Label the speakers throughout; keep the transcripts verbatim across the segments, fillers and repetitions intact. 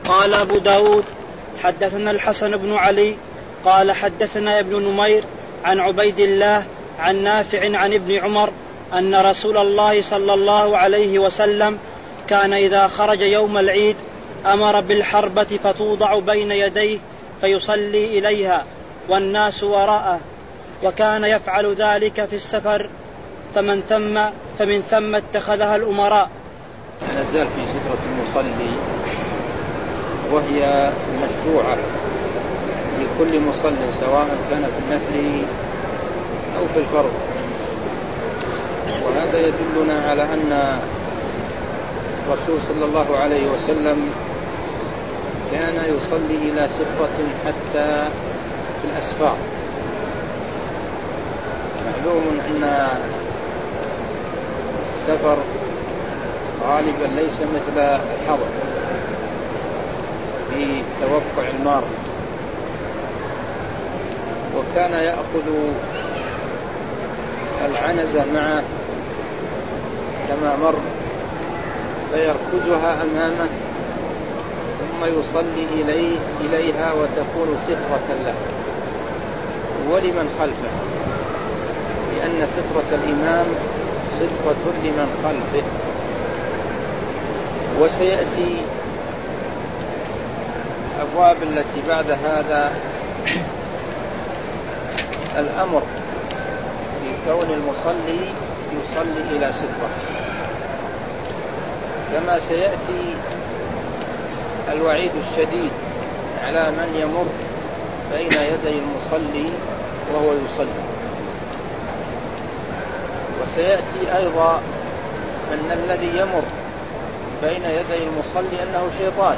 Speaker 1: قال أبو داود حدثنا الحسن بن علي قال حدثنا ابن نمير عن عبيد الله عن نافع عن ابن عمر أن رسول الله صلى الله عليه وسلم كان إذا خرج يوم العيد أمر بالحربة فتوضع بين يديه فيصلي إليها والناس وراءه، وكان يفعل ذلك في السفر فمن ثم فمن ثم اتخذها الأمراء.
Speaker 2: نزال في سترة المصلي، وهي مشروعة لكل مصل سواء كان في النفل أو في الفرض، وهذا يدلنا على أن الرسول صلى الله عليه وسلم كان يصلي إلى سترة حتى في الأسفار. معلوم أن السفر غالبا ليس مثل الحضر في توقع المار، وكان يأخذ العنزة معه كما مر فيركزها أمامه ثم يصلي إليه إليها وتكون سترة له ولمن خلفه، لأن سترة الإمام سترة لمن خلفه. وسيأتي أبواب التي بعد هذا الأمر في كون المصلي يصلي إلى سترة، كما سيأتي الوعيد الشديد على من يمر بين يدي المصلي وهو يصلي. وسيأتي أيضا أن الذي يمر بين يدي المصلي أنه شيطان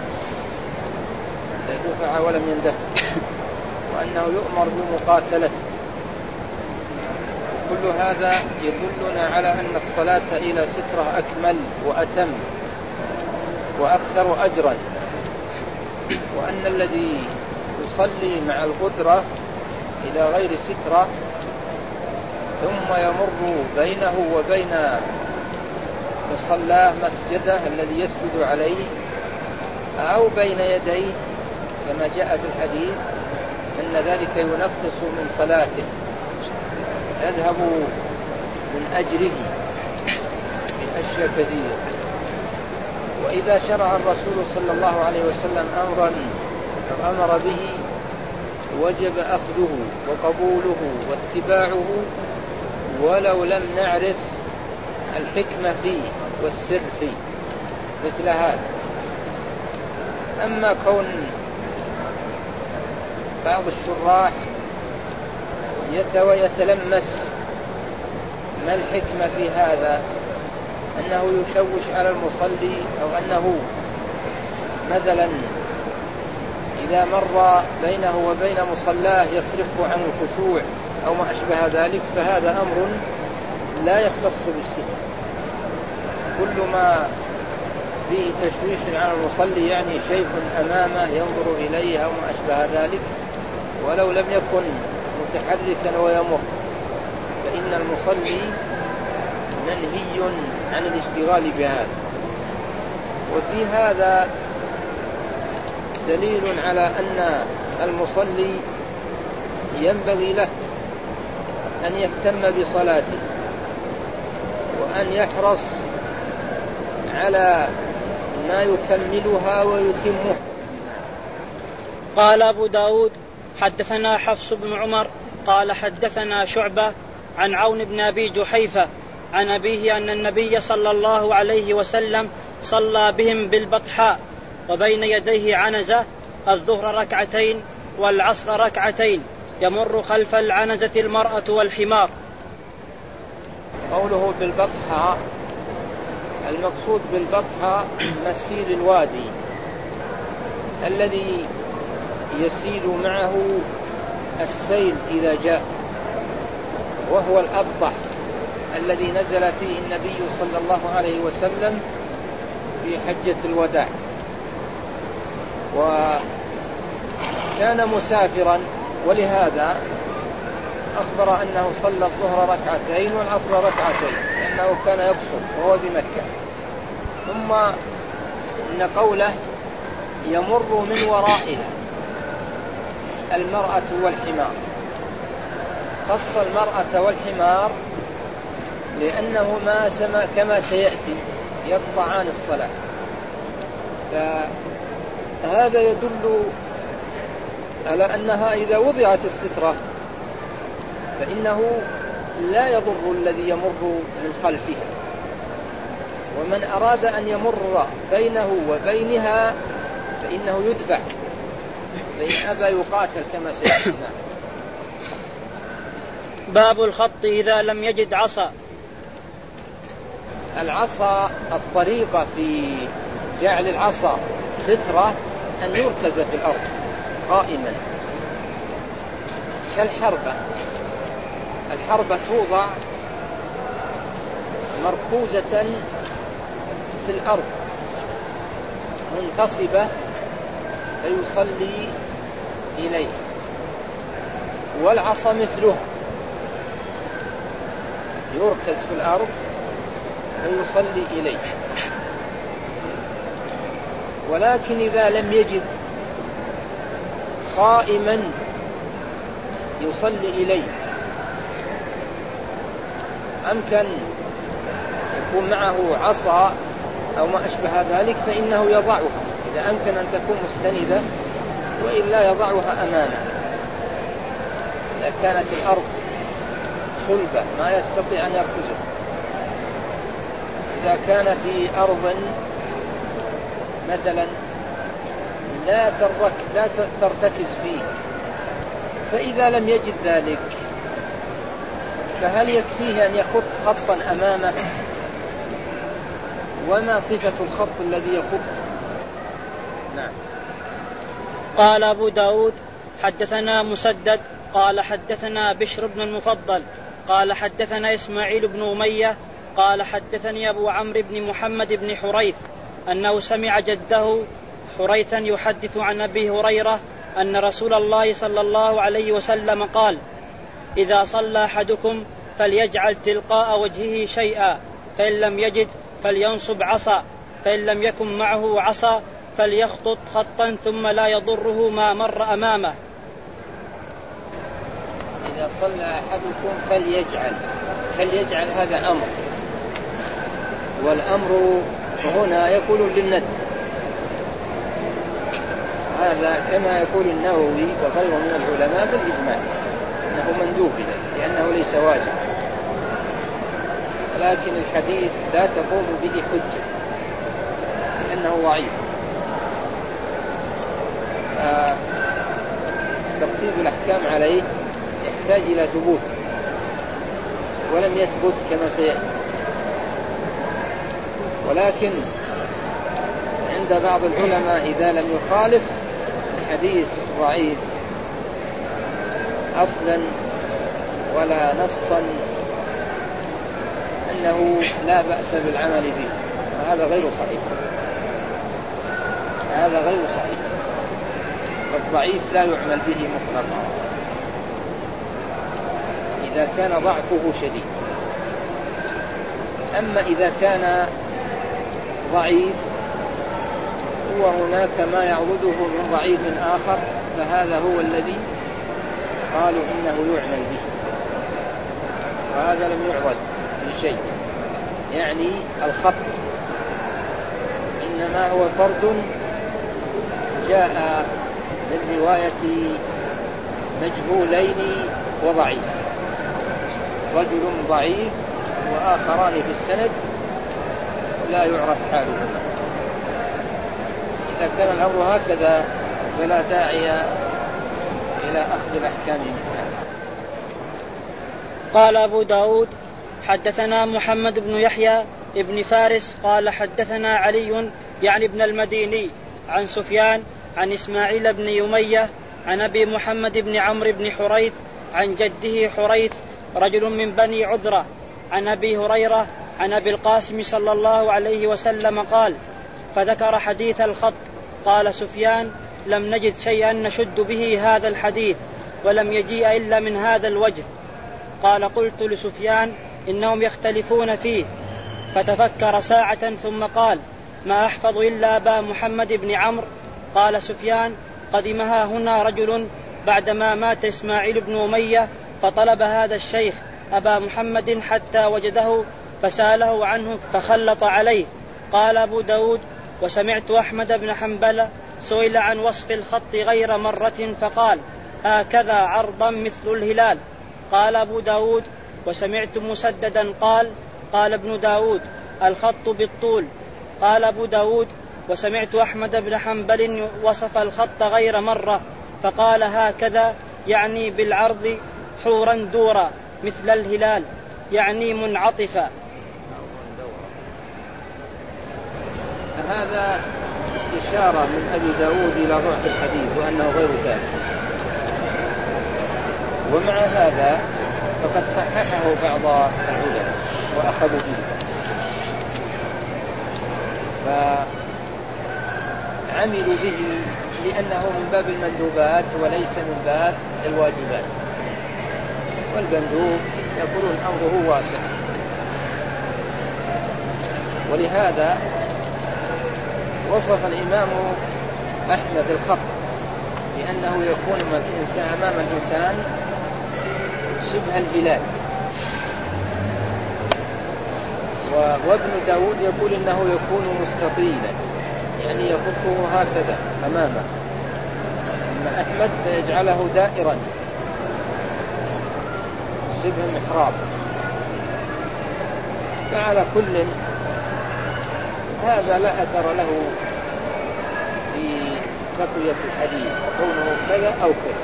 Speaker 2: دفع ولم يندفع، وأنه يؤمر بمقاتلته. كل هذا يدلنا على أن الصلاة إلى سترة أكمل وأتم وأكثر أجرا، وأن الذي يصلي مع القدرة إلى غير سترة ثم يمر بينه وبين مصلاه مسجده الذي يسجد عليه أو بين يديه كما جاء في الحديث أن ذلك ينقص من صلاته، يذهب من أجره بأشياء كثيرة. وإذا شرع الرسول صلى الله عليه وسلم أمرا أمر به وجب أخذه وقبوله واتباعه ولو لم نعرف الحكمة فيه والسر فيه مثل هذا. أما كون بعض الشراح يتلمس ما الحكمة في هذا، أنه يشوش على المصلي، أو أنه مثلا إذا مر بينه وبين مصلاه يصرفه عن الخشوع أو ما أشبه ذلك، فهذا أمر لا يختص بالستر. كل ما فيه تشويش على المصلي يعني شيء أمامه ينظر إليه أو ما أشبه ذلك ولو لم يكن متحركا ويمر، فإن المصلي منهي عن الاشتغال بهذا. وفي هذا دليل على أن المصلي ينبغي له أن يهتم بصلاته وأن يحرص على ما يكملها ويتمها.
Speaker 1: قال أبو داود حدثنا حفص بن عمر قال حدثنا شعبة عن عون بن أبي جحيفة عن أبيه أن النبي صلى الله عليه وسلم صلى بهم بالبطحاء وبين يديه عنزة، الظهر ركعتين والعصر ركعتين، يمر خلف العنزة المرأة والحمار.
Speaker 2: قوله بالبطحاء، المقصود بالبطحاء مسير الوادي الذي يسيل معه السيل إذا جاء، وهو الأبطح الذي نزل فيه النبي صلى الله عليه وسلم في حجة الوداع، وكان مسافرا ولهذا أخبر أنه صلى الظهر ركعتين والعصر ركعتين لأنه كان يقصر وهو بمكة. ثم إن قوله يمر من ورائها المرأة والحمار. خص المرأة والحمار لأنهما كما سيأتي يقطعان الصلاة، فهذا يدل على أنها إذا وضعت السترة فإنه لا يضر الذي يمر من خلفها، ومن أراد أن يمر بينه وبينها فإنه يدفع، فإن أبى يقاتل كما سيأتي.
Speaker 1: باب الخط إذا لم يجد عصا.
Speaker 2: العصا الطريقة في جعل العصا سترة أن يركز في الأرض قائما كالحربة. الحربة توضع مركوزة في الأرض منتصبة فيصلي إليه، والعصا مثلها يركز في الأرض فيصلي إليه. ولكن إذا لم يجد قائما يصلي إليه أمكن يكون معه عصا أو ما أشبه ذلك فإنه يضعها إذا أمكن أن تكون مستندة، وإلا يضعها أمامه إذا كانت الأرض صلبة ما يستطيع أن يركزها. إذا كان في أرض مثلا لا ترك لا ترتكز فيه، فإذا لم يجد ذلك فهل يكفيه أن يخط خطا أمامه؟ وما صفة الخط الذي يخط؟ نعم.
Speaker 1: قال أبو داود حدثنا مسدد قال حدثنا بشر بن المفضل قال حدثنا إسماعيل بن أمية قال حدثني أبو عمرو بن محمد بن حريث أنه سمع جده حريثا يحدث عن أبي هريرة أن رسول الله صلى الله عليه وسلم قال: إذا صلى أحدكم فليجعل تلقاء وجهه شيئا، فإن لم يجد فلينصب عصا، فإن لم يكن معه عصا فليخطط خطا ثم لا يضره ما مر أمامه.
Speaker 2: إذا صلى أحدكم فليجعل فليجعل هذا أمر، والأمر هنا يقول للندب، هذا كما يقول النووي وغيره من العلماء بالإجماع أنه مندوب لأنه ليس واجب، لكن الحديث لا تقوم به حجة لأنه ضعيف. آه ترتيب الأحكام عليه يحتاج إلى ثبوت، ولم يثبت كما سيأتي. ولكن عند بعض العلماء إذا لم يخالف الحديث ضعيف أصلا ولا نصا أنه لا بأس بالعمل به، وهذا غير صحيح، هذا غير صحيح. والضعيف لا يعمل به مطلقا إذا كان ضعفه شديد. أما إذا كان ضعيف وهناك ما يعوضه من ضعيف آخر فهذا هو الذي قالوا إنه يعمل به، وهذا لم يعرض بشيء، يعني الخط إنما هو فرد جاء من رواية مجهولين وضعيف، رجل ضعيف وآخران في السند لا يعرف حالهما. إذا كان الأمر هكذا فلا داعي إلى أخذ الأحكام منها.
Speaker 1: قال أبو داود حدثنا محمد بن يحيى ابن فارس قال حدثنا علي يعني ابن المديني عن سفيان عن إسماعيل بن يمية عن أبي محمد بن عمرو بن حريث عن جده حريث رجل من بني عذرة عن أبي هريرة عن أبي القاسم صلى الله عليه وسلم قال: فذكر حديث الخط. قال سفيان: لم نجد شيئا نشد به هذا الحديث، ولم يجيء إلا من هذا الوجه. قال: قلت لسفيان: إنهم يختلفون فيه. فتفكر ساعة ثم قال: ما أحفظ إلا أبا محمد بن عمرو. قال سفيان: قدمها هنا رجل بعدما مات إسماعيل بن أمية فطلب هذا الشيخ أبا محمد حتى وجده فسأله عنه فخلط عليه. قال أبو داود: وسمعت أحمد بن حنبل سئل عن وصف الخط غير مرة فقال: هكذا عرضا مثل الهلال. قال أبو داود: وسمعت مسددا قال: قال ابن داود: الخط بالطول. قال أبو داود: وسمعت أحمد بن حنبل وصف الخط غير مرة فقال: هكذا، يعني بالعرض، حورا دورا مثل الهلال، يعني منعطفا.
Speaker 2: هذا إشارة من أبي داود إلى ضعف الحديث وأنه غير ثابت، ومع هذا فقد صححه بعض العلماء وأخذوا به، فعملوا به لأنه من باب المندوبات وليس من باب الواجبات، والمندوب يقولون أمره واسع. ولهذا وصف الإمام أحمد الخط لأنه يكون الإنسان أمام الإنسان شبه الهلال، وابن داود يقول إنه يكون مستطيلا، يعني يخطه هكذا أمامه، أما أحمد فيجعله دائرا شبه محراب. فعلى كل هذا لا أثر له في تقوية الحديث كونه كذا أو كذا.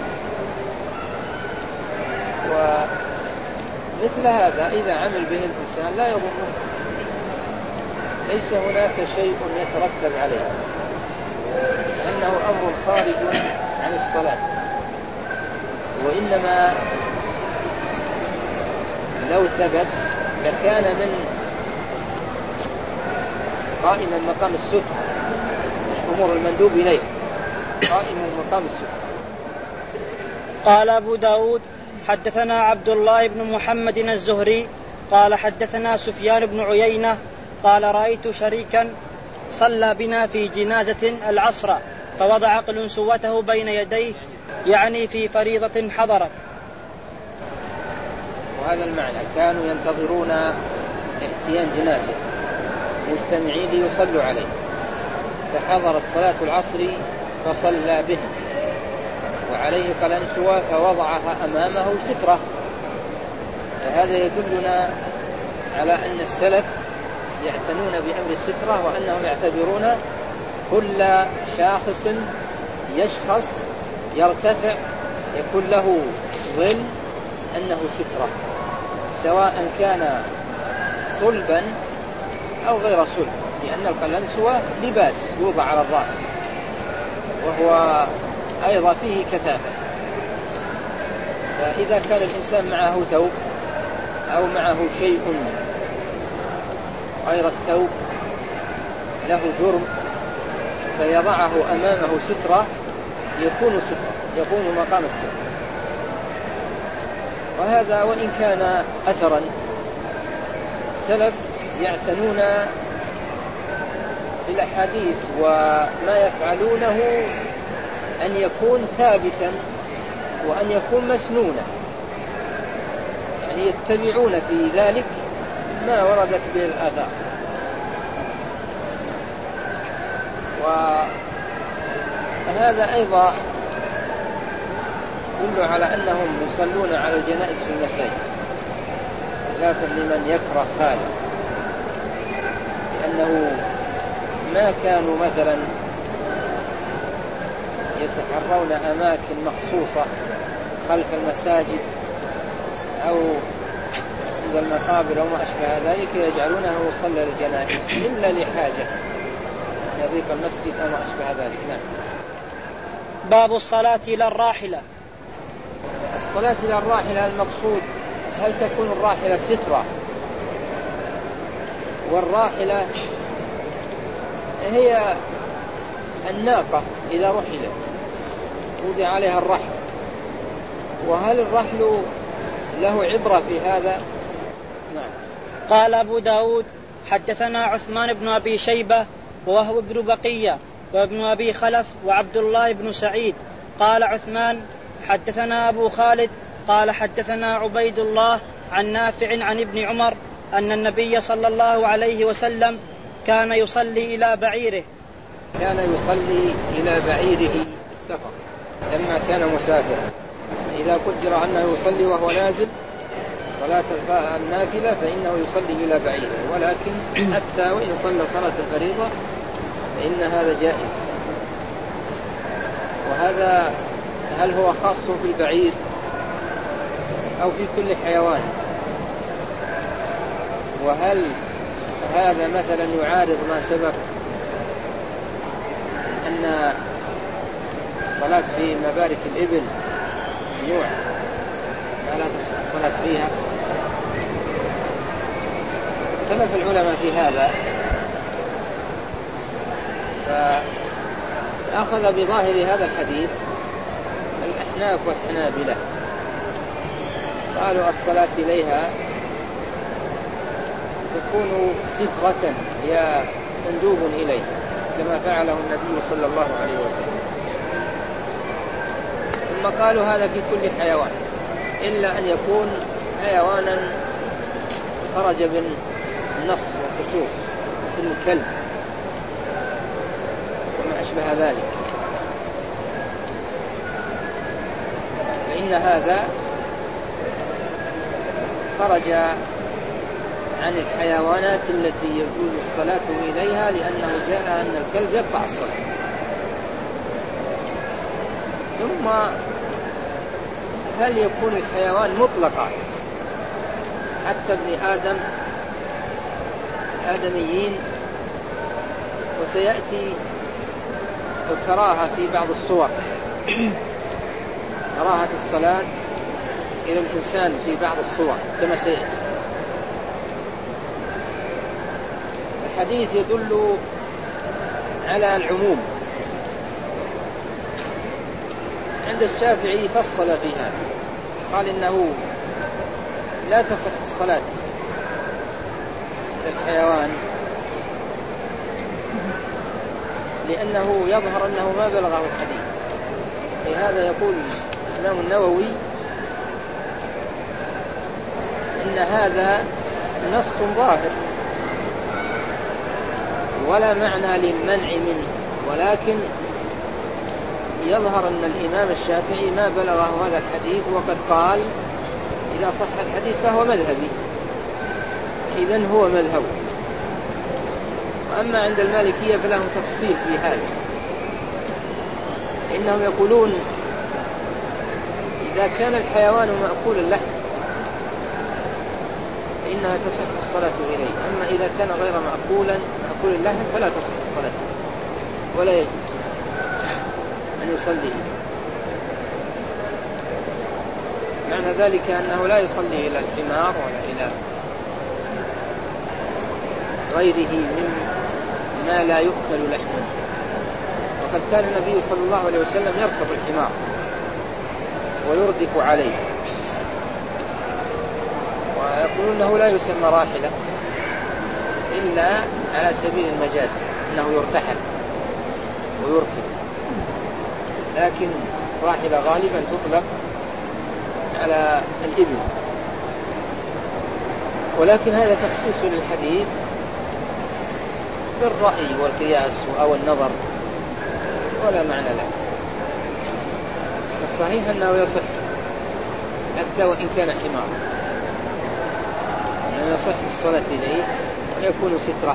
Speaker 2: ومثل هذا إذا عمل به الإنسان لا يضره، ليس هناك شيء يترتب عليه، لأنه أمر خارج عن الصلاة. وإنما لو ثبت لكان من قائما مقام الستر، أمور المندوب إليه قائم مقام الستر.
Speaker 1: قال أبو داود: حدثنا عبد الله بن محمد الزهري قال حدثنا سفيان بن عيينة قال: رأيت شريكا صلى بنا في جنازة العصر فوضع قلنسوته بين يديه، يعني في فريضة حضرت.
Speaker 2: وهذا المعنى كانوا ينتظرون احتيان جنازة مجتمعين ليصلوا عليه، فحضرت صلاة العصر فصلى بهم وعليه قلنسوة فوضعها أمامه سترة. فهذا يدلنا على أن السلف يعتنون بأمر السترة، وأنهم يعتبرون كل شاخص يشخص يرتفع يكون له ظل أنه سترة، سواء كان صلبا أو غير صلب، لأن القلنسوة لباس يوضع على الرأس وهو أيضا فيه كثافة. فإذا كان الإنسان معه ثوب أو معه شيء غير الثوب له جرم فيضعه أمامه سترة يكون سترة، يكون مقام الستر. وهذا وإن كان أثرا، السلف يعتنون بالأحاديث وما يفعلونه أن يكون ثابتا وأن يكون مسنونا، يعني يتبعون في ذلك ما وردت به الآثار. وهذا أيضا يدل على أنهم يصلون على الجنائز في المساجد، خلافا لمن يكره هذا، لأنه ما كانوا مثلا يتحرون أماكن مخصوصة خلف المساجد أو عند المقابر أو ما أشبه ذلك يجعلونه يصلى للجنائز إلا لحاجة يضيق المسجد أو ما أشبه ذلك. نعم.
Speaker 1: باب الصلاة إلى الراحلة.
Speaker 2: الصلاة إلى الراحلة المقصود هل تكون الراحلة سترة؟ والراحلة هي الناقة إذا رحلت وضع عليها الرحل، وهل الرحل له عبرة في هذا؟ نعم.
Speaker 1: قال أبو داود: حدثنا عثمان بن أبي شيبة ووهب بن بقية وابن أبي خلف وعبد الله بن سعيد. قال عثمان حدثنا أبو خالد قال حدثنا عبيد الله عن نافع عن ابن عمر أن النبي صلى الله عليه وسلم كان يصلي إلى بعيره
Speaker 2: كان يصلي إلى بعيره السفر لما كان مسافرا. إذا قدر أنه يصلي وهو نازل صلاة النافلة فإنه يصلي إلى بعيره، ولكن حتى وإن صلى صلاة الفريضة فإن هذا جائز. وهذا هل هو خاص في البعير أو في كل حيوان؟ وهل هذا مثلا يعارض ما سبق أن الصلاة في مبارك الإبل ممنوع لا تصح الصلاة فيها؟ اختلف العلماء في هذا، فأخذ بظاهر هذا الحديث الأحناف والحنابلة، قالوا الصلاة إليها تكون سترة هي مندوب إليه كما فعله النبي صلى الله عليه وسلم. ثم قالوا هذا في كل حيوان إلا أن يكون حيوانا خرج بالنص والخصوص مثل الكلب وما أشبه ذلك، فإن هذا خرج عن الحيوانات التي يجوز الصلاة إليها، لأنه جاء أن الكلب يقطع الصلاة. ثم هل يكون الحيوان مطلقا حتى ابن آدم الآدميين؟ وسيأتي الكراهة في بعض الصور، كراهة الصلاة إلى الإنسان في بعض الصور كما سيأتي. الحديث يدل على العموم. عند الشافعي فصل في هذا، قال إنه لا تصح الصلاة في الحيوان لأنه يظهر أنه ما بلغه الحديث. لهذا يقول الإمام النووي إن هذا نص ظاهر ولا معنى للمنع منه، ولكن يظهر أن الإمام الشافعي ما بلغه هذا الحديث، وقد قال إذا صح الحديث فهو مذهبي، إذن هو مذهب. وأما عند المالكية فلهم تفصيل في هذا، إنهم يقولون إذا كان الحيوان مأكول اللحم فإنها تصح الصلاة إليه، أما إذا كان غير مأكولا مأكول اللحم فلا تصح الصلاة ولا يجب أن يصلي. معنى ذلك أنه لا يصلي إلى الحمار ولا إلى غيره مما لا يؤكل لحمه. وقد كان النبي صلى الله عليه وسلم يركب الحمار ويردف عليه، ويقولون أنه لا يسمى راحلة إلا على سبيل المجاز، أنه يرتحل ويركب، لكن راحلة غالبا تطلق على الإبل. ولكن هذا تخصيص للحديث بالرأي والقياس أو النظر ولا معنى له. الصحيح أنه يصح حتى وإن كان حمار، أنه يصح الصلاة إليه ويكون سترة.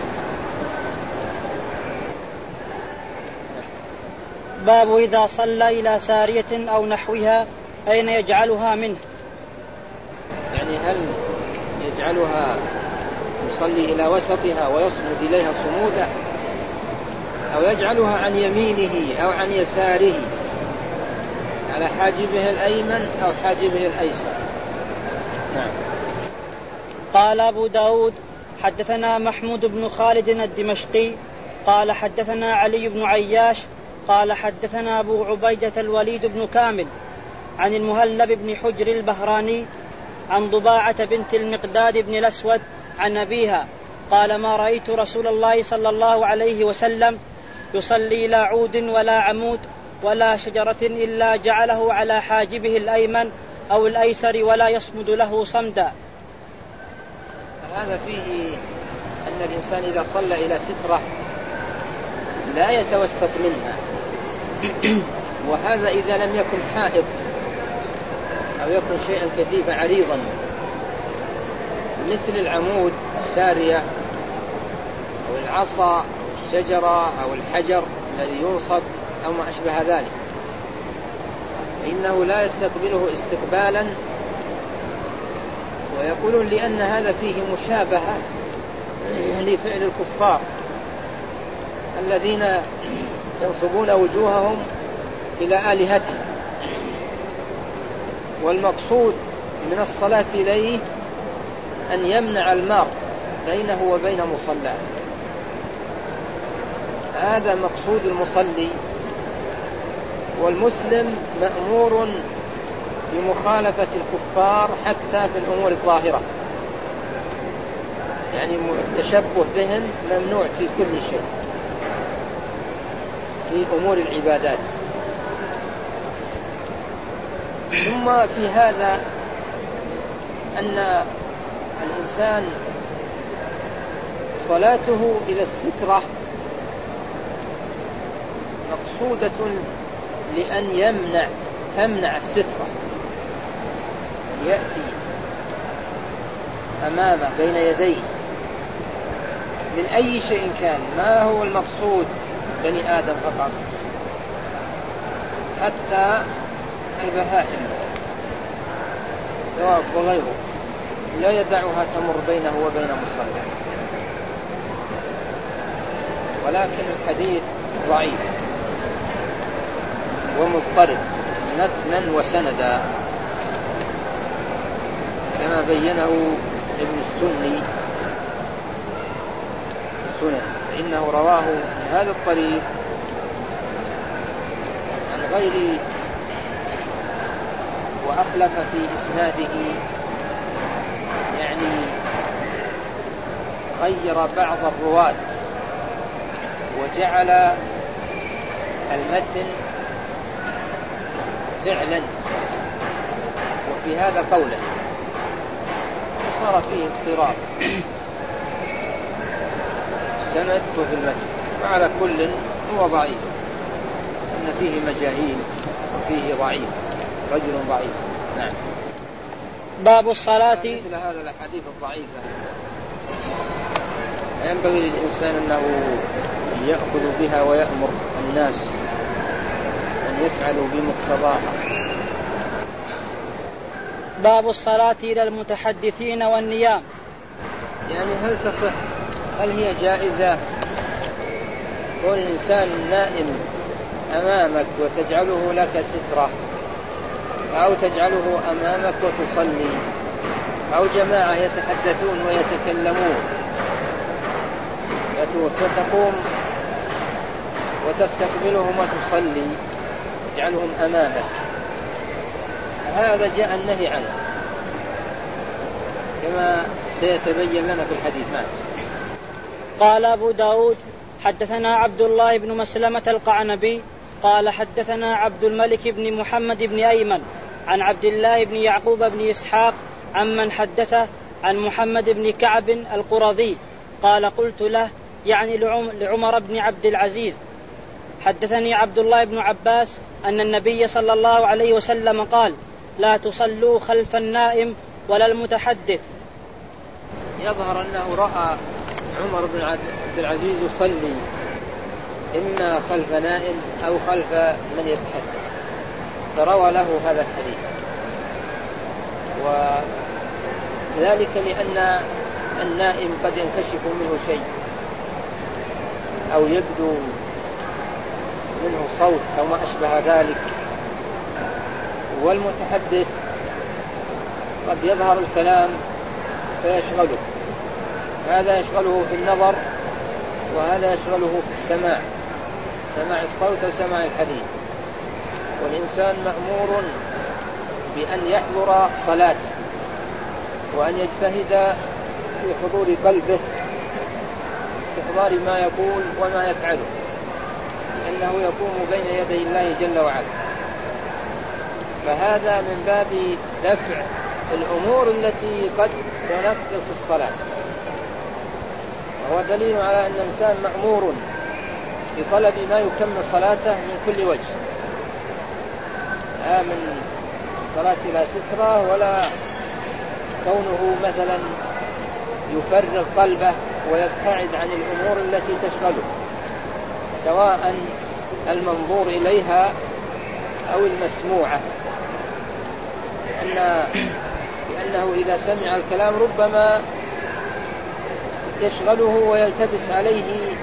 Speaker 1: باب إذا صلى إلى سارية أو نحوها أين يجعلها منه؟
Speaker 2: يعني هل يجعلها يصلي إلى وسطها ويصمد إليها صمودا، أو يجعلها عن يمينه أو عن يساره على حاجبه الأيمن أو حاجبه الأيسر؟ نعم.
Speaker 1: قال أبو داود حدثنا محمود بن خالد الدمشقي قال حدثنا علي بن عياش قال حدثنا أبو عبيدة الوليد بن كامل عن المهلب بن حجر البهراني عن ضباعة بنت المقداد بن الأسود عن أبيها قال ما رأيت رسول الله صلى الله عليه وسلم يصلي لا عود ولا عمود ولا شجرة إلا جعله على حاجبه الأيمن أو الأيسر ولا يصمد له صمدا.
Speaker 2: هذا فيه أن الإنسان إذا صلى إلى سترة لا يتوسط منها، وهذا إذا لم يكن حائط أو يكن شيئا كثيفا عريضا مثل العمود السارية أو العصا الشجرة أو الحجر الذي ينصب أو ما أشبه ذلك، إنه لا يستقبله استقبالا. ويقولون لأن هذا فيه مشابهة لفعل الكفار الذين ينصبون وجوههم إلى آلهتهم، والمقصود من الصلاة إليه أن يمنع المار بينه وبين مصلاه. هذا مقصود المصلي، والمسلم مأمور بمخالفة الكفار حتى في الأمور الظاهرة، يعني التشبه بهم ممنوع في كل شيء في أمور العبادات. ثم في هذا أن الإنسان صلاته إلى السترة مقصودة لأن يمنع تمنع السترة، يأتي أمامه بين يديه من أي شيء كان. ما هو المقصود بني آدم فقط، حتى البهائم وغيره لا يدعها تمر بينه وبين مصلى. ولكن الحديث ضعيف ومضطرب متنا وسندا كما بينه ابن السني السنن، فإنه رواه من هذا الطريق عن غير وأخلف في إسناده، يعني غير بعض الرواة وجعل المتن فعلا وفي هذا قولا، صار فيه اضطراب السند وفي المتن. وعلى كل هو ضعيف، أن فيه مجاهيل وفيه ضعيف، رجل ضعيف. نعم.
Speaker 1: باب الصلاة.
Speaker 2: مثل هذا الحديث الضعيفة ينبغي للإنسان أنه يأخذ بها ويأمر الناس أن يفعلوا بمقتضاها.
Speaker 1: باب الصلاة إلى المتحدثين والنيام.
Speaker 2: يعني هل تصح، هل هي جائزة كون الإنسان نائم أمامك وتجعله لك سترة، أو تجعله أمامك وتصلي، أو جماعة يتحدثون ويتكلمون فتقوم وتستقبلهم وتصلي تجعلهم أمامك؟ هذا جاء النهي عنه كما سيتبين لنا في الحديث. معه.
Speaker 1: قال أبو داود حدثنا عبد الله بن مسلمة القعنبي قال حدثنا عبد الملك بن محمد بن أيمن عن عبد الله بن يعقوب بن إسحاق عمن حدثه عن محمد بن كعب القرظي قال قلت له يعني لعمر بن عبد العزيز حدثني عبد الله بن عباس أن النبي صلى الله عليه وسلم قال لا تصلوا خلف النائم ولا المتحدث.
Speaker 2: يظهر أنه رأى عمر بن عبد العزيز يصلي إما خلف نائم أو خلف من يتحدث، فروى له هذا الحديث. وذلك لأن النائم قد ينكشف منه شيء أو يبدو منه صوت أو ما أشبه ذلك، والمتحدث قد يظهر الكلام فيشغله، هذا يشغله في النظر وهذا يشغله في السماع، سماع الصوت أو سماع الحديث. والإنسان مأمور بأن يحضر صلاته وأن يجتهد في حضور قلبه استحضار ما يقول وما يفعله، أنه يقوم بين يدي الله جل وعلا. فهذا من باب دفع الأمور التي قد تنقص الصلاة، وهو دليل على أن الإنسان مأمور بطلب ما يكمل صلاته من كل وجه، لا من الصلاة لا سترة ولا كونه مثلا يفرغ قلبه ويبتعد عن الأمور التي تشغله، سواء المنظور إليها أو المسموعة، لأن لأنه إذا سمع الكلام ربما يشغله ويلتبس عليه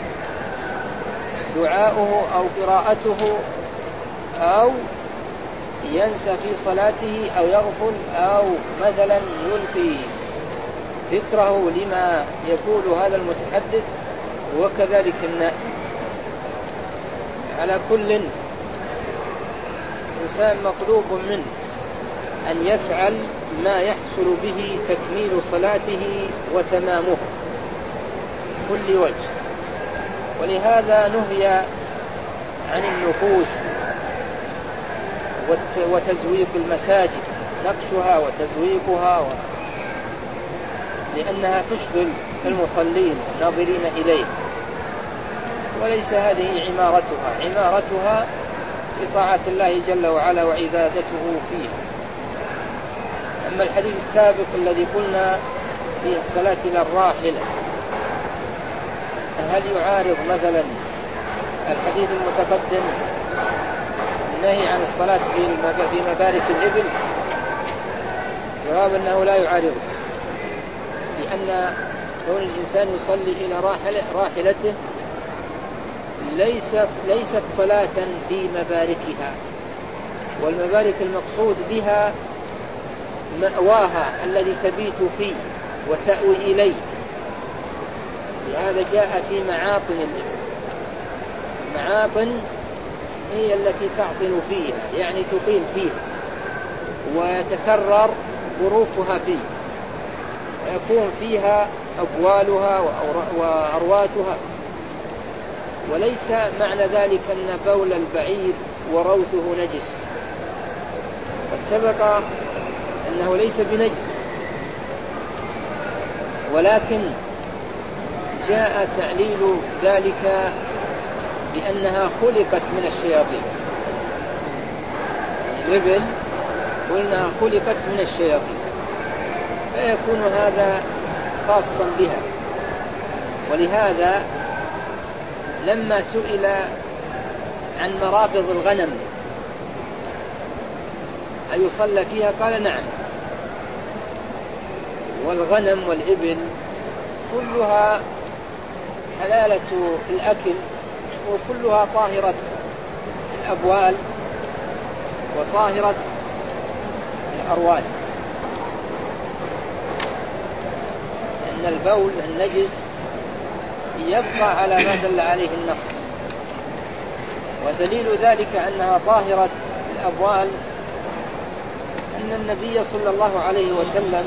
Speaker 2: دعاؤه أو قراءته، أو ينسى في صلاته أو يغفل، أو مثلا يلقي فكره لما يقول هذا المتحدث، وكذلك النائم. على كل إنسان مطلوب منه أن يفعل ما يحصل به تكميل صلاته وتمامه كل وجه. ولهذا نهي عن النقوش وتزويق المساجد، نقشها وتزويقها و... لأنها تشغل المصلين ناظرين إليه، وليس هذه عمارتها. عمارتها بطاعة الله جل وعلا وعبادته فيها. أما الحديث السابق الذي قلنا في الصلاة إلى الراحلة، هل يعارض مثلا الحديث المتقدم النهي عن الصلاة في مبارك الإبل؟ جواب أنه لا يعارض، لأن كون الإنسان يصلي إلى راحل راحلته ليست, ليست صلاة في مباركها، والمبارك المقصود بها مأواها الذي تبيت فيه وتأوي إليه. لهذا جاء في معاطن الإبل. المعاطن هي التي تعطن فيها، يعني تقيم فيها ويتكرر ظروفها فيه، ويكون فيها أبوالها وأرواتها. وليس معنى ذلك أن بول البعير وروثه نجس، قد سبق أنه ليس بنجس، ولكن جاء تعليل ذلك بأنها خلقت من الشياطين. الإبل قلنا خلقت من الشياطين، فيكون هذا خاصا بها. ولهذا لما سئل عن مرابض الغنم أيصلى فيها قال نعم. والغنم والإبل كلها حلالة الأكل، وكلها طاهرة الأبوال وطاهرة الأرواد، لأن البول النجس يبقى على ما دل عليه النص. ودليل ذلك أنها طاهرة الأبوال أن النبي صلى الله عليه وسلم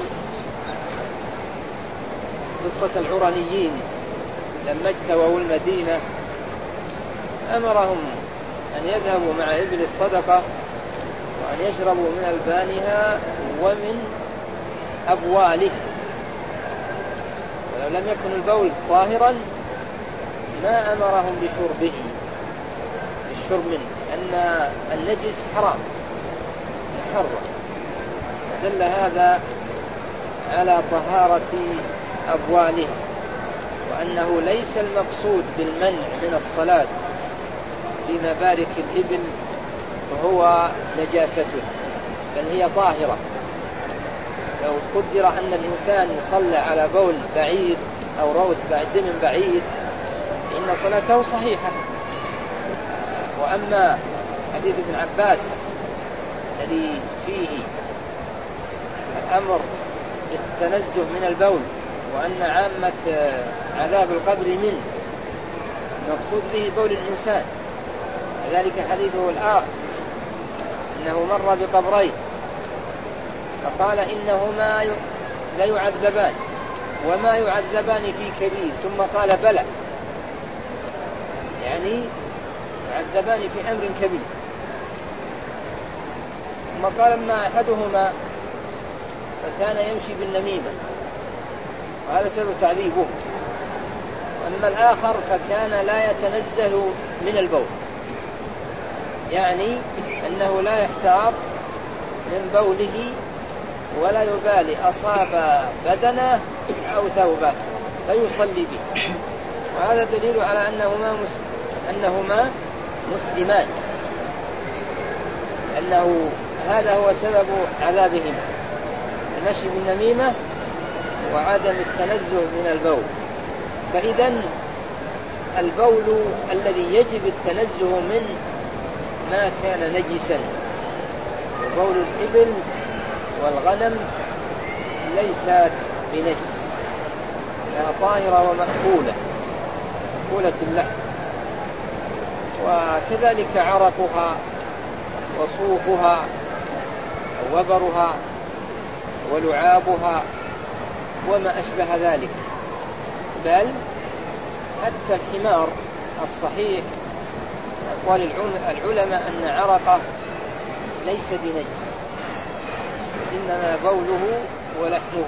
Speaker 2: قصة العرانيين لما اجتووا المدينة أمرهم أن يذهبوا مع إبل الصدقة وأن يشربوا من ألبانها ومن أبواله، ولو لم يكن البول طاهرا ما أمرهم بشربه بالشرب منه، أن النجس حرام محرم. دل هذا على طهارة أبواله، وأنه ليس المقصود بالمنع من الصلاة في مبارك الإبل هو نجاسته، بل هي طاهرة. لو قدر أن الإنسان يصلى على بول بعير أو روث دم بعير فإن صلاته صحيحة. وأما حديث ابن عباس الذي فيه الأمر بالتنزه من البول وأن عامة عذاب القبر منه، مقصود به بول الإنسان. كذلك حديثه الآخر أنه مر بقبرين فقال إنهما لا يعذبان وما يعذبان في كبير، ثم قال بلى، يعني يعذبان في أمر كبير. ثم قال أما أحدهما فكان يمشي بالنميمة وهذا سبب تعذيبه، وأما الآخر فكان لا يتنزه من البول، يعني أنه لا يحتاط من بوله ولا يبالي أصاب بدنه أو ثوبه فيصلي به، وهذا دليل على أنهما أنهما مسلمان، أنه هذا هو سبب عذابهما، المشي بالنميمة وعدم التنزه من البول. فإذا البول الذي يجب التنزه من ما كان نجسا، وبول الإبل والغنم ليست بنجس، لها طاهرة ومأكولة، مأكولة اللحم، وكذلك عرقها وصوفها ووبرها ولعابها وما أشبه ذلك، بل حتى الحمار الصحيح أقوال العلماء أن عرقه ليس بنجس، إنما بوله ولحمه.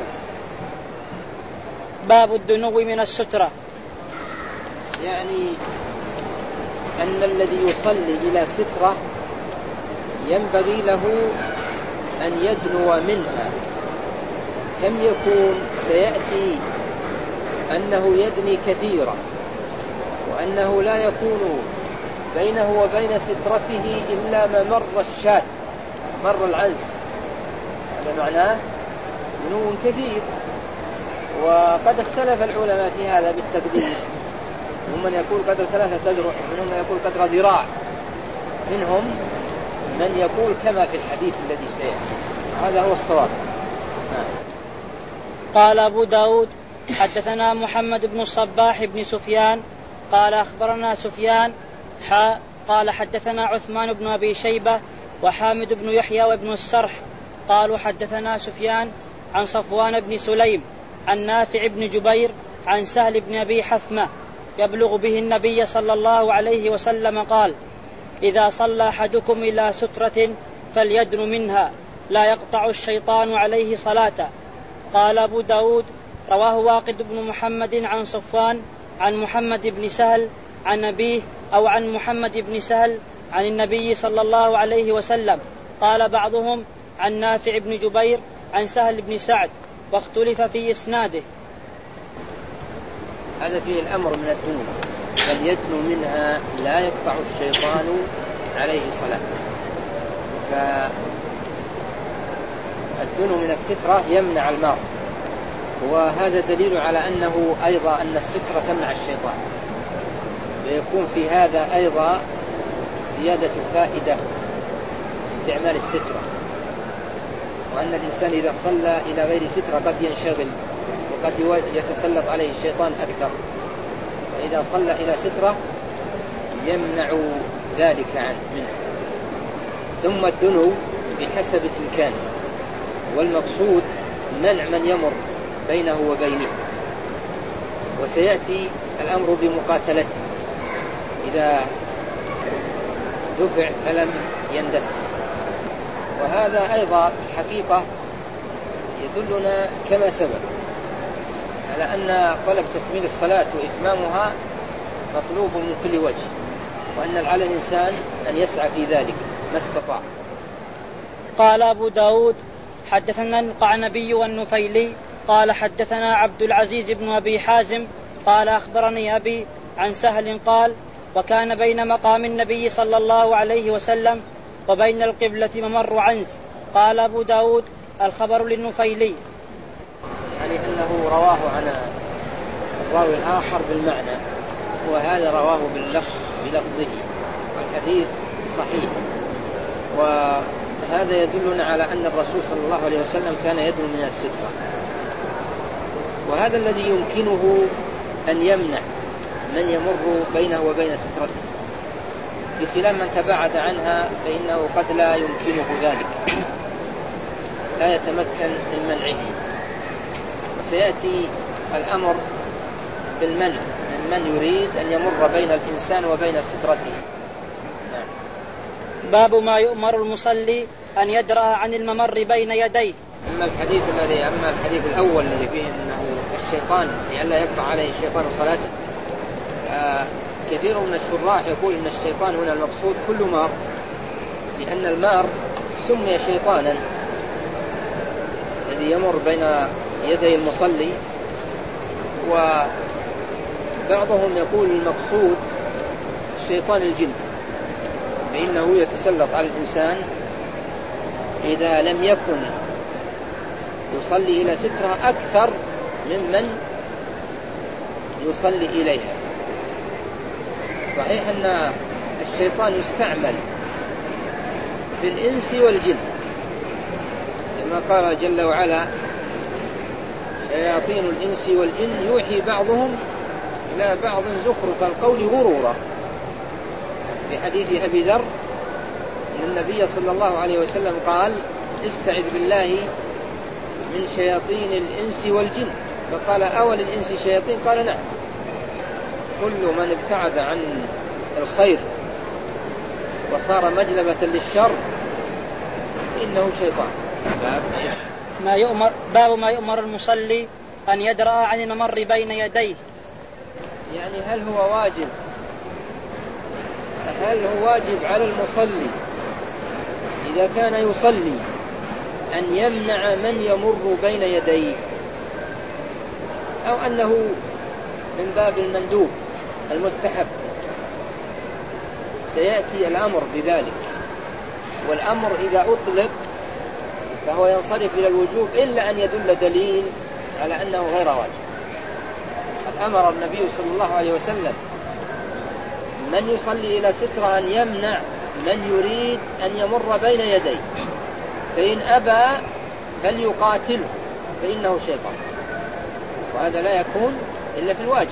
Speaker 1: باب الدنو من السترة،
Speaker 2: يعني أن الذي يصلي إلى سترة ينبغي له أن يدنو منها، كم يكون سيأتي أنه يدني كثيرا، وأنه لا يكون بينه وبين سترته إلا ممر الشاة، مر العنز، هذا معناه دنو كثير. وقد اختلف العلماء في هذا بالتقدير، ومن يقول قدر ثلاثة أذرع، ومنهم من يقول قدر ذراع، منهم من يقول كما في الحديث الذي سيأتي، هذا هو الصواب. نعم.
Speaker 1: قال أبو داود حدثنا محمد بن الصباح بن سفيان قال أخبرنا سفيان حا قال حدثنا عثمان بن أبي شيبة وحامد بن يحيى وابن السرح قالوا حدثنا سفيان عن صفوان بن سليم عن نافع بن جبير عن سهل بن أبي حثمة يبلغ به النبي صلى الله عليه وسلم قال: إذا صلى أحدكم إلى سترة فليدن منها لا يقطع الشيطان عليه صلاته. قال أبو داود رواه واقد بن محمد عن صفوان عن محمد بن سهل عن أبيه أو عن محمد بن سهل عن النبي صلى الله عليه وسلم. قال بعضهم عن نافع بن جبير عن سهل بن سعد، واختلف في إسناده.
Speaker 2: هذا فيه الأمر من الدنو، فليدنو منها لا يقطع الشيطان عليه صلاة. فالدنو من السترة يمنع الماء، وهذا دليل على أنه أيضا أن السترة تمنع الشيطان، ويكون في هذا أيضا زيادة فائدة استعمال السترة، وأن الإنسان إذا صلى إلى غير سترة قد ينشغل وقد يتسلط عليه الشيطان أكثر، فإذا صلى إلى سترة يمنع ذلك عنه منه. ثم الدنو بحسب الإمكان، والمقصود منع من يمر بينه وبينه، وسيأتي الأمر بمقاتلته إذا دفع فلم يندفع. وهذا أيضا الحقيقة يدلنا كما سبق على أن طلب تكميل الصلاة وإتمامها مطلوب من كل وجه، وأن على الإنسان أن يسعى في ذلك ما استطاع.
Speaker 1: قال أبو داود حدثنا القعنبي والنفيلي قال حدثنا عبد العزيز بن أبي حازم قال أخبرني أبي عن سهل قال: وكان بين مقام النبي صلى الله عليه وسلم وبين القبلة ممر عنز. قال أبو داود الخبر للنفيلي،
Speaker 2: يعني أنه رواه عن الراوي الآخر بالمعنى، وهذا رواه باللفظ بلفظه، والحديث صحيح. وهذا يدلنا على أن الرسول صلى الله عليه وسلم كان يدنو من السترة، وهذا الذي يمكنه أن يمنع من يمر بينه وبين سترته، بخلاف من تباعد عنها فإنه قد لا يمكنه ذلك، لا يتمكن من منعه. وسيأتي الأمر بالمنع من من يريد أن يمر بين الإنسان وبين سترته،
Speaker 1: باب ما يؤمر المصلي أن يدرأ عن الممر بين يديه.
Speaker 2: أما الحديث الذي أما الحديث الأول الذي فيه أنه الشيطان لئلا يقطع عليه الشيطان صلاته، آه كثير من الشراح يقول أن الشيطان هنا المقصود كل مار، لأن المار سمي شيطانا الذي يمر بين يدي المصلي، وبعضهم يقول المقصود شيطان الجن، فإنه يتسلط على الإنسان إذا لم يكن يصلي إلى سترة أكثر ممن يصلي إليها. صحيح أن الشيطان يستعمل بالإنس والجن، كما قال جل وعلا شياطين الإنس والجن يوحي بعضهم إلى بعض زخرف القول غرورا، في حديث أبي ذر أن النبي صلى الله عليه وسلم قال استعذ بالله من شياطين الإنس والجن، فقال أول الإنس شياطين؟ قال نعم. كل من ابتعد عن الخير وصار مجلبة للشر إنه شيطان. باب
Speaker 1: ما يؤمر باب ما يؤمر المصلي أن يدرأ عن الممر بين يديه.
Speaker 2: يعني هل هو واجب هل هو واجب على المصلي إذا كان يصلي أن يمنع من يمر بين يديه، أو أنه من باب المندوب المستحب؟ سيأتي الأمر بذلك، والأمر إذا أطلق فهو ينصرف إلى الوجوب إلا أن يدل دليل على أنه غير واجب. أمر النبي صلى الله عليه وسلم من يصلي إلى سترة أن يمنع من يريد أن يمر بين يديه، فإن أبى فليقاتله فإنه شيطان، وهذا لا يكون إلا في الواجب.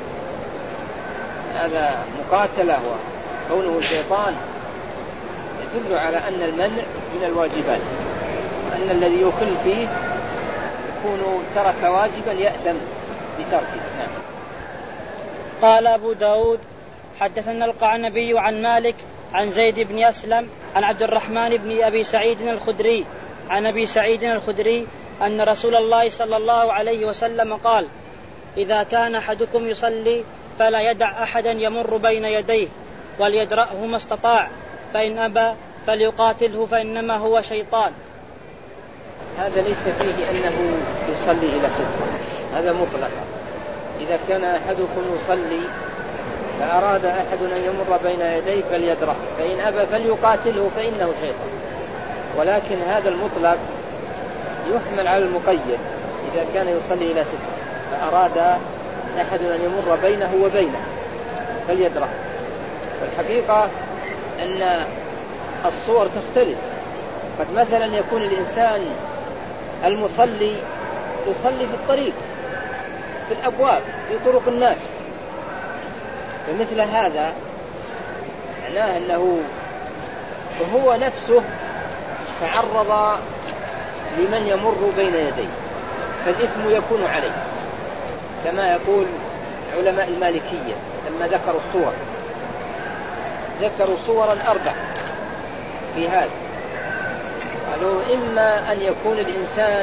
Speaker 2: هذا مقاتلة وكونه شيطان يدل على أن المنع من الواجبات، وأن الذي يخل فيه يكون ترك واجبا يأثم بتركه. نعم.
Speaker 1: قال أبو داود حدثنا القعنبي عن مالك عن زيد بن أسلم عن عبد الرحمن بن أبي سعيد الخدري عن أبي سعيد الخدري أن رسول الله صلى الله عليه وسلم قال إذا كان أحدكم يصلي فلا يدع أحدا يمر بين يديه وليدرأه ما استطاع، فإن أبى فليقاتله فإنما هو شيطان.
Speaker 2: هذا ليس فيه أنه يصلي إلى سترة، هذا مطلق. إذا كان أحدكم يصلي فأراد أحد أن يمر بين يديه فليدرأ، فإن أبى فليقاتله فإنه شيطان. ولكن هذا المطلق يحمل على المقيد، إذا كان يصلي إلى سترة فأراد أحد أن يمر بينه وبينه فليدرأ. والحقيقة أن الصور تختلف، قد مثلا يكون الإنسان المصلي يصلي في الطريق في الأبواب في طرق الناس، فمثل هذا معناه أنه هو نفسه تعرض لمن يمر بين يديه، فالإثم يكون عليه، كما يقول علماء المالكية لما ذكروا الصور، ذكروا صورا أربع في هذا. قالوا إما أن يكون الإنسان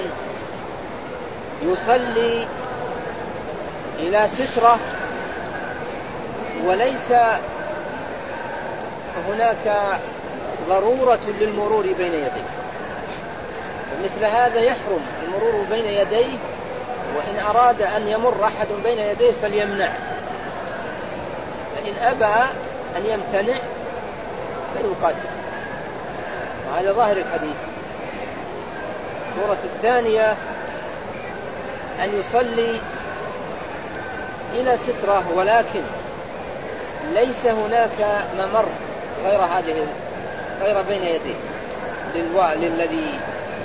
Speaker 2: يصلي إلى سترة وليس هناك ضرورة للمرور بين يديه، فمثل هذا يحرم المرور بين يديه، وإن أراد أن يمر أحد بين يديه فليمنع، فإن أبى أن يمتنع فليقاتل. وهذا ظاهر الحديث. الصورة الثانية أن يصلي إلى سترة ولكن ليس هناك ممر غير هذه غير بين يديه للذي،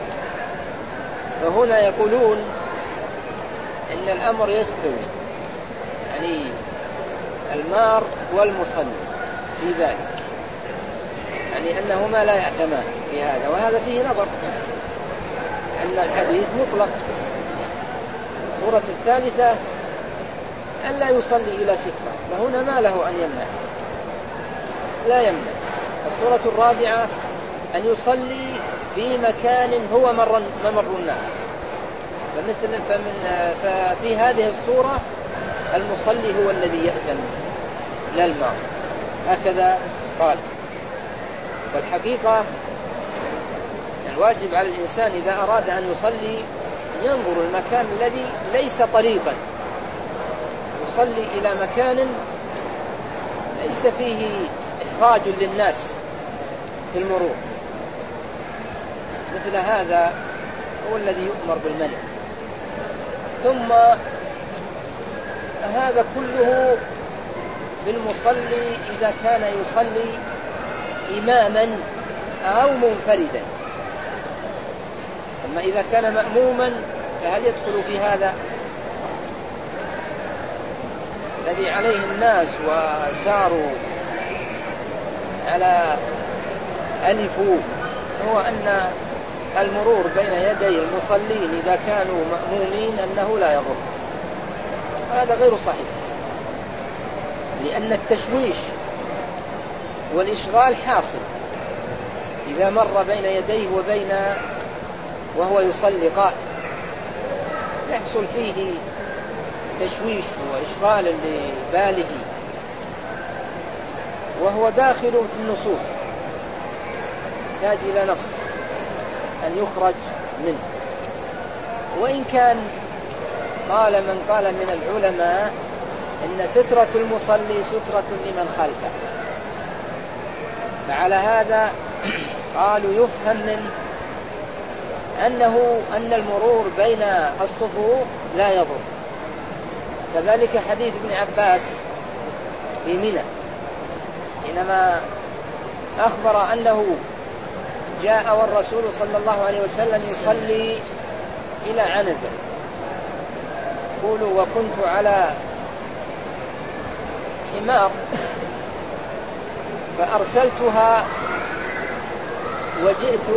Speaker 2: فهنا يقولون إن الأمر يستوي، يعني المار والمصلي في ذلك، يعني أنهما لا يأثمان في هذا، وهذا فيه نظر أن الحديث مطلق. الصورة الثالثة ألا يصلي إلى سترة، فهنا ما له أن يمنع، لا يمنع، الصورة الرابعة أن يصلي في مكان هو مر ممر الناس، فمثل فمن ففي هذه الصورة المصلي هو الذي يأذن لا الماء، هكذا قال. والحقيقة الواجب على الإنسان إذا أراد أن يصلي ينظر المكان الذي ليس طريقا، يصلي إلى مكان ليس فيه إحراج للناس في المرور، مثل هذا هو الذي يؤمر بالمنع. ثم هذا كله بالمصلي إذا كان يصلي إماما أو منفردا. أما إذا كان مأموما فهل يدخل في هذا الذي عليه الناس وساروا على ألفوا، هو أن المرور بين يدي المصلين إذا كانوا مأمومين أنه لا يضر. هذا غير صحيح، لأن التشويش والإشغال حاصل إذا مر بين يديه وبين وهو يصلي قائم، يحصل فيه تشويش وإشغال لباله، وهو داخل في النصوص يحتاج إلى نص أن يخرج منه. وإن كان قال من قال من العلماء إن سترة المصلي سترة لمن خلفه، فعلى هذا قالوا يفهم من أنه أن المرور بين الصفوف لا يضر. كذلك حديث ابن عباس في منى حينما أخبر أنه جاء والرسول صلى الله عليه وسلم يصلي إلى عنزة، يقول وكنت على حمار فأرسلتها وجئت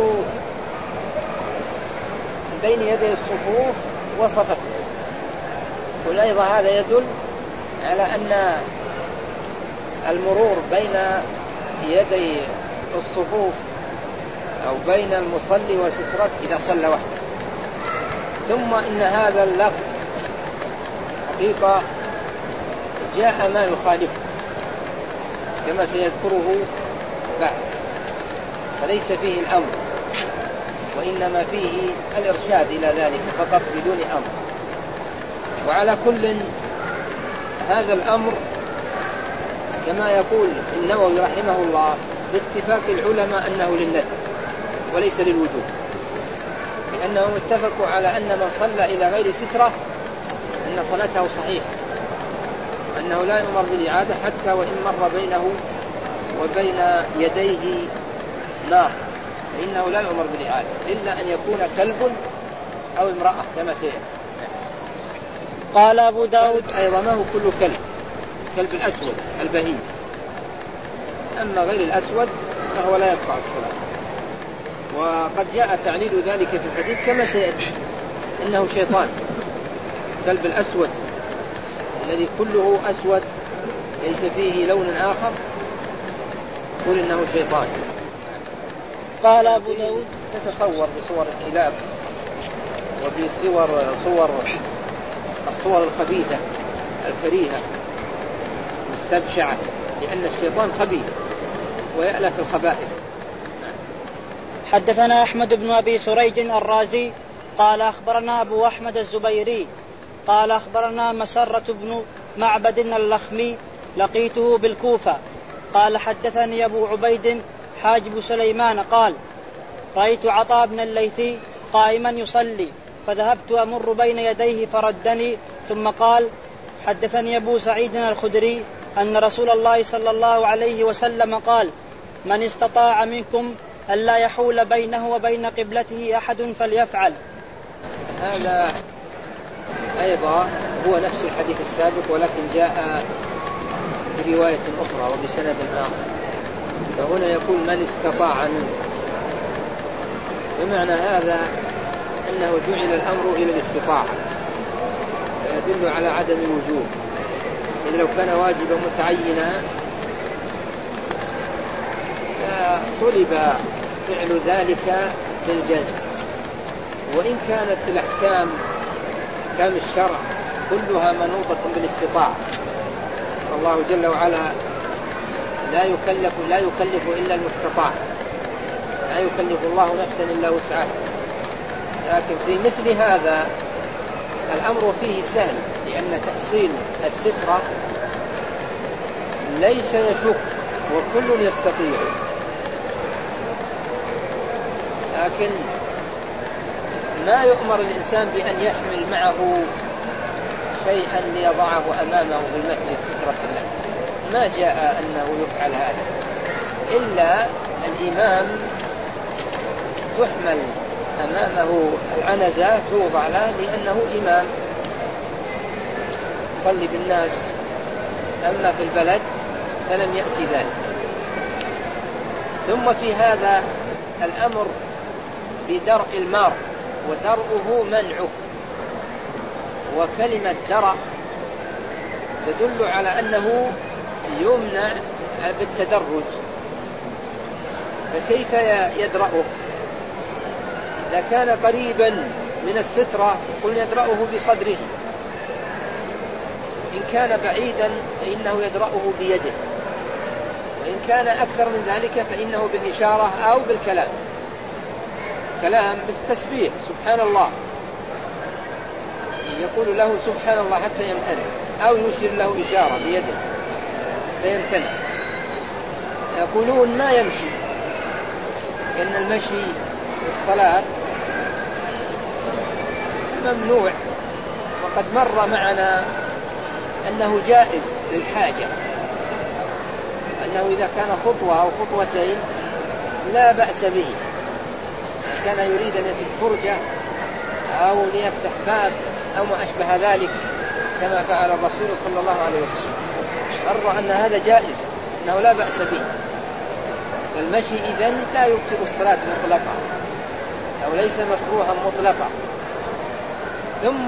Speaker 2: بين يدي الصفوف وصففت. وأيضا هذا يدل على أن المرور بين يدي الصفوف أو بين المصلي وسترته إذا صلى وحده. ثم إن هذا اللفظ حقيقة جاء ما يخالفه كما سيذكره بعد، فليس فيه الأمر وإنما فيه الإرشاد إلى ذلك فقط بدون أمر. وعلى كل هذا الأمر كما يقول النووي رحمه الله باتفاق العلماء أنه للندب وليس للوجوب، لأنهم اتفقوا على أن من صلى إلى غير سترة أن صلاته صحيحة، أنه لا يؤمر بالإعادة حتى وإن مر بينه وبين يديه نار، فإنه لا يؤمر بالإعادة إلا أن يكون كلب أو امرأة كما سيأتي.
Speaker 1: قال أبو داود
Speaker 2: أيضا ما هو كل كلب، كلب الأسود البهيم، أما غير الأسود فهو لا يقطع الصلاة. وقد جاء تعليل ذلك في الحديث كما سيأتي إنه شيطان. كلب الأسود الذي كله أسود ليس فيه لون آخر قل إنه شيطان.
Speaker 1: قال أبو داود
Speaker 2: تتصور بصور الكلاب وبصور صور الصور الخبيثة الكريهة مستبشعة، لأن الشيطان خبيث ويألف الخبائث.
Speaker 1: حدثنا أحمد بن أبي سريج الرازي قال أخبرنا أبو أحمد الزبيري قال أخبرنا مسرة بن معبد اللخمي لقيته بالكوفة قال حدثني أبو عبيد حاجب سليمان قال رأيت عطاء بن الليثي قائما يصلي فذهبت أمر بين يديه فردني، ثم قال حدثني أبو سعيد الخدري أن رسول الله صلى الله عليه وسلم قال من استطاع منكم ألا يحول بينه وبين قبلته أحد فليفعل.
Speaker 2: هذا أيضا هو نفس الحديث السابق ولكن جاء برواية أخرى وبسند آخر، فهنا يقول من استطاع منكم، بمعنى هذا أنه جعل الأمر إلى الاستطاعة ويدل على عدم الوجوب، إذ لو كان واجبا متعينا طلب فعل ذلك بالجزم. وإن كانت الأحكام كام الشرع كلها منوطة بالاستطاعة، الله جل وعلا لا يكلف لا يكلف إلا المستطاع، لا يكلف الله نفسا إلا وسعها. لكن في مثل هذا الأمر فيه سهل، لأن تحصيل السترة ليس يشق وكل يستطيع. لكن ما يؤمر الإنسان بأن يحمل معه شيئا ليضعه أمامه في المسجد سترة له، ما جاء أنه يفعل هذا، إلا الإمام تحمل أمامه العنزة توضع له لأنه إمام يصلي بالناس. أما في البلد فلم يأتي ذلك. ثم في هذا الأمر بدرء المار، ودرءه منعه، وكلمة درء تدل على أنه يمنع بالتدرج. فكيف يدرأه؟ إذا كان قريبا من السترة يقول يدرأه بصدره، إن كان بعيدا فإنه يدرأه بيده، وإن كان أكثر من ذلك فإنه بالإشارة أو بالكلام، كلام بالتسبيح سبحان الله، يقول له سبحان الله حتى يمتنع، أو يشير له إشارة بيده حتى يمتنع. يقولون ما يمشي، لأن المشي في الصلاة ممنوع، وقد مر معنا أنه جائز للحاجة، أنه إذا كان خطوة أو خطوتين لا بأس به، كان يريد أن يسد فرجة أو ليفتح باب أو ما أشبه ذلك كما فعل الرسول صلى الله عليه وسلم، مر أن هذا جائز، أنه لا بأس به. فالمشي إذن لا يبطل الصلاة مطلقا، أو ليس مكروها مطلقا. ثم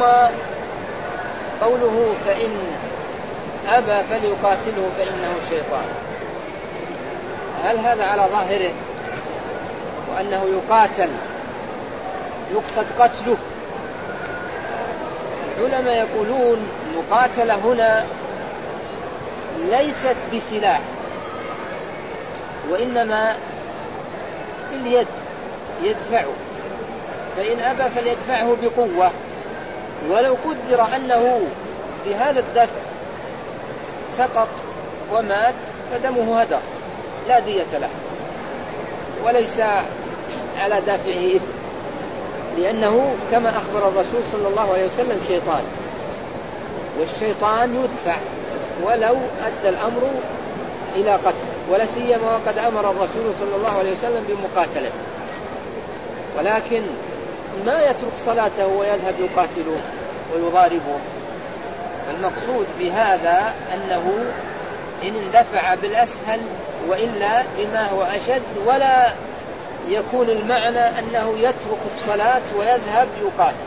Speaker 2: قوله فإن أبى فليقاتله فإنه شيطان، هل هذا على ظاهره وأنه يقاتل يقصد قتله؟ العلماء يقولون المقاتلة هنا ليست بسلاح، وإنما اليد يدفعه، فإن أبى فليدفعه بقوة، ولو قدر أنه بهذا الدفع سقط ومات فدمه هدر لا دية له، وليس على دافعه إثم، لأنه كما أخبر الرسول صلى الله عليه وسلم شيطان، والشيطان يدفع ولو أدى الأمر إلى قتل، ولا سيما وقد أمر الرسول صلى الله عليه وسلم بمقاتلة. ولكن ما يترك صلاته ويذهب يقاتله ويضاربه. المقصود بهذا أنه إن اندفع بالأسهل، وإلا بما هو أشد، ولا يكون المعنى أنه يترك الصلاة ويذهب يقاتل.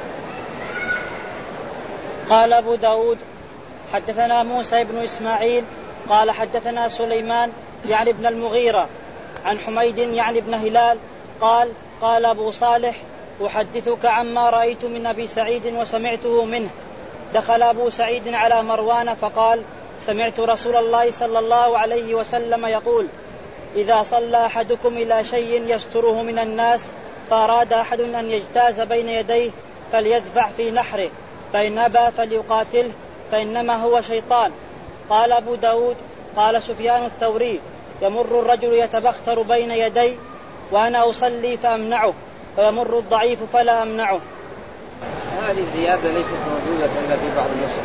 Speaker 1: قال أبو داود حدثنا موسى بن إسماعيل قال حدثنا سليمان يعني ابن المغيرة عن حميد يعني ابن هلال قال قال أبو صالح أحدثك عما رأيت من أبي سعيد وسمعته منه. دخل أبو سعيد على مروان فقال سمعت رسول الله صلى الله عليه وسلم يقول إذا صلى أحدكم إلى شيء يستره من الناس فأراد أحد أن يجتاز بين يديه فليدفع في نحره، فإن أبى فليقاتله فإنما هو شيطان. قال أبو داود قال سفيان الثوري يمر الرجل يتبختر بين يدي وأنا أصلي فأمنعه، ويمر الضعيف فلا أمنعه.
Speaker 2: هذه زيادة ليست موجودة إلا في بعض النسخ،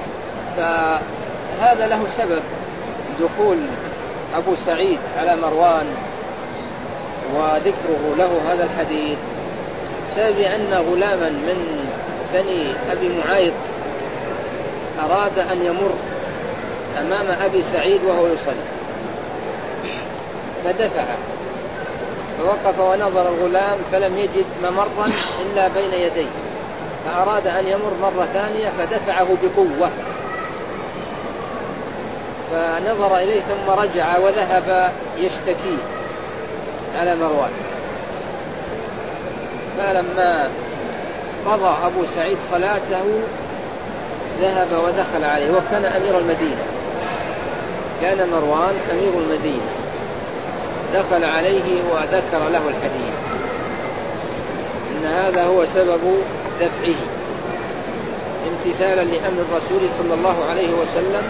Speaker 2: فهذا له سبب دخول أبو سعيد على مروان وذكره له هذا الحديث، سبب أن غلاما من بني أبي معايط أراد أن يمر أمام أبي سعيد وهو يصلي فدفع، فوقف ونظر الغلام فلم يجد ممرا إلا بين يديه، فأراد أن يمر مرة ثانية فدفعه بقوة، فنظر إليه ثم رجع وذهب يشتكي على مروان. فلما قضى أبو سعيد صلاته ذهب ودخل عليه، وكان أمير المدينة، كان مروان أمير المدينة، دخل عليه وذكر له الحديث إن هذا هو سبب دفعه امتثالا لأمر الرسول صلى الله عليه وسلم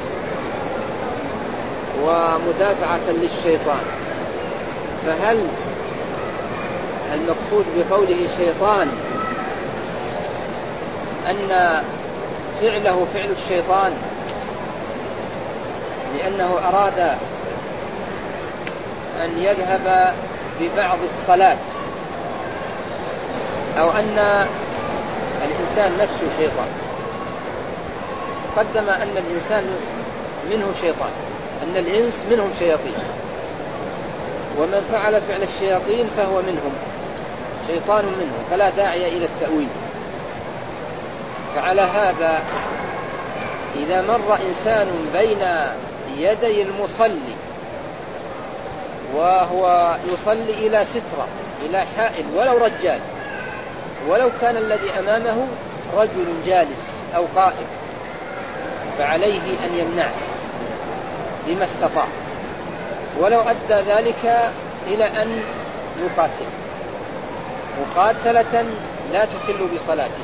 Speaker 2: ومدافعة للشيطان. فهل المقصود بقوله شيطان أن فعله فعل الشيطان لأنه أراد أن يذهب ببعض الصلاة، أو أن الإنسان نفسه شيطان؟ قدم أن الإنسان منه شيطان، أن الإنس منهم شياطين، ومن فعل فعل الشياطين فهو منهم، شيطان منهم، فلا داعي إلى التأويل. فعلى هذا إذا مر إنسان بين يدي المصلي وهو يصلي إلى سترة، إلى حائل، ولو رجال، ولو كان الذي أمامه رجل جالس أو قائم، فعليه أن يمنعه بما استطاع، ولو أدى ذلك إلى أن يقاتل مقاتلة لا تخل بصلاته.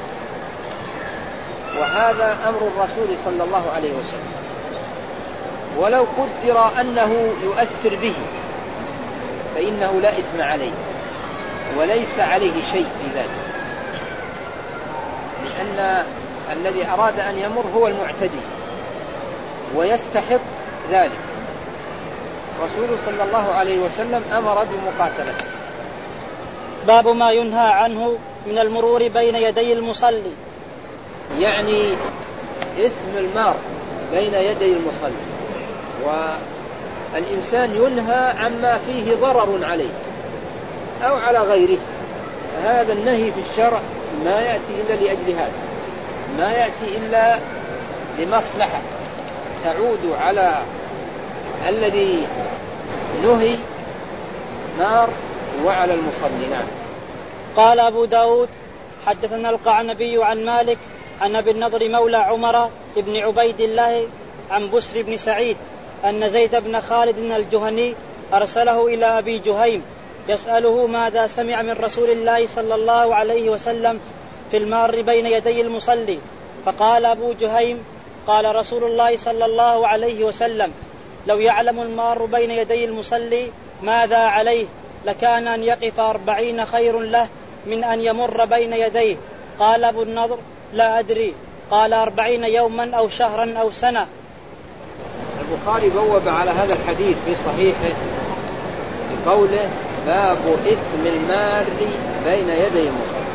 Speaker 2: وهذا أمر الرسول صلى الله عليه وسلم، ولو قدر أنه يؤثر به فإنه لا إثم عليه وليس عليه شيء في ذلك، لأن الذي أراد أن يمر هو المعتدي ويستحق ذلك. رسول صلى الله عليه وسلم أمر بمقاتلته.
Speaker 1: باب ما ينهى عنه من المرور بين يدي المصلي،
Speaker 2: يعني إثم المار بين يدي المصلي، والإنسان ينهى عما فيه ضرر عليه أو على غيره. هذا النهي في الشرع ما يأتي إلا لأجل هذا، ما يأتي إلا لمصلحة تعود على الذي نهي مار وعلى المصلي. نعم.
Speaker 1: قال أبو داود حدثنا القعنبي عن مالك عن أبي النضر مولى عمر بن عبيد الله عن بسر بن سعيد أن زيد بن خالد الجهني أرسله إلى أبي جهيم يسأله ماذا سمع من رسول الله صلى الله عليه وسلم في المار بين يدي المصلي، فقال أبو جهيم قال رسول الله صلى الله عليه وسلم لو يعلم المار بين يدي المصلي ماذا عليه لكان أن يقف أربعين خير له من أن يمر بين يديه. قال أبو النضر لا أدري، قال أربعين يوما أو شهرا أو سنة.
Speaker 2: البخاري بوب على هذا الحديث في صحيحه بقوله باب إثم المار بين يدي المصلي.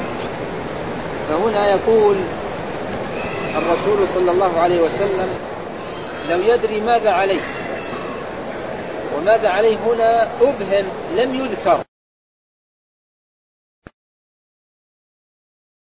Speaker 2: فهنا يقول الرسول صلى الله عليه وسلم لو يدري ماذا عليه، وماذا عليه هنا أبهم لم يذكر،